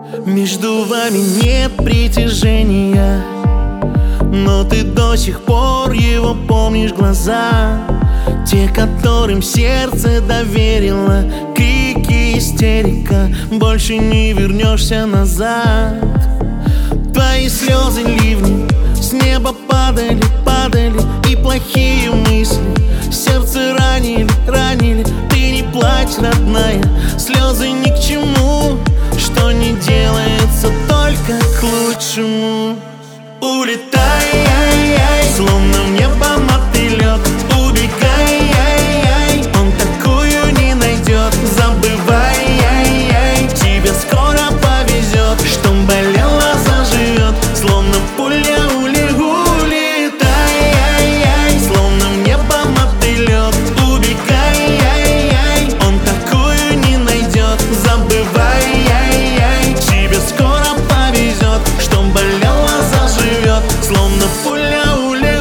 Между вами нет притяжения, но ты до сих пор его помнишь глаза, те, которым сердце доверило. Крики, истерика, больше не вернешься назад. Твои слезы ливни с неба падали, падали, и плохие мысли сердце ранили, ранили. Ты не плачь, родная, слезы ни к чему, что не делается только к лучшему. Улетай, словно в небо мотылек, убегай, он такую не найдет. Забывай, тебе скоро повезет, что болело, заживет, словно пуля улетай, словно в небо мотылек, убегай, он такую не найдет. Забывай, тебе скоро повезет, что болело, заживет, словно пуля улетай.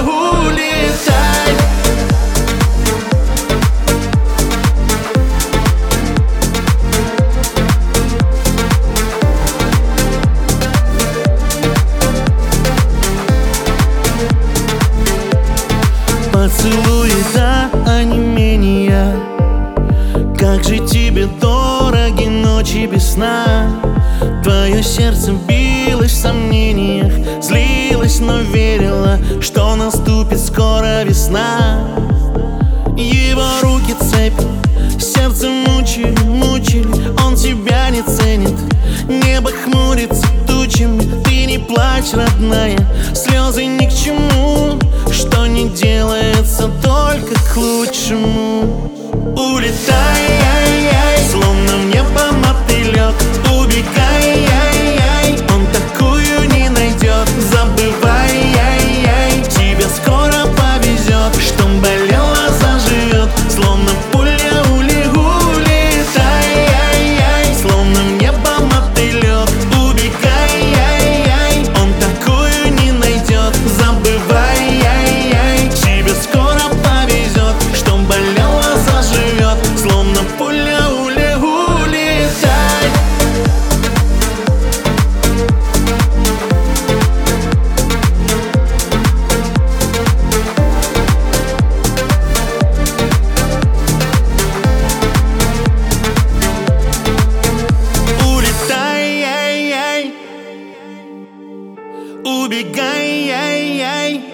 Поцелуи до онемения, как же тебе дороги ночи без сна. Твое сердце билось в сомнениях, злилось, но верила, что наступит скоро весна. Его руки цепи сердце мучили, мучили, он тебя не ценит. Небо хмурится тучами, ты не плачь, родная, слезы ни к чему, что не делается только к лучшему. Улетай, словно в небо мотылек, убегай, он такую не найдет. Забывай, тебе скоро повезет, что болело, заживет, словно пуля улетай, словно в небо мотылек, убегай, он такую не найдет. Забывай, тебе скоро повезет, что болело, заживет, словно пуля улетай. Улетай, убегай,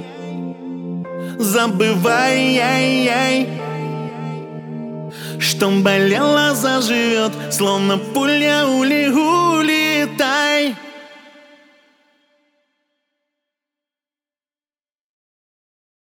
забывай, что болело, заживет, словно пуля улетай.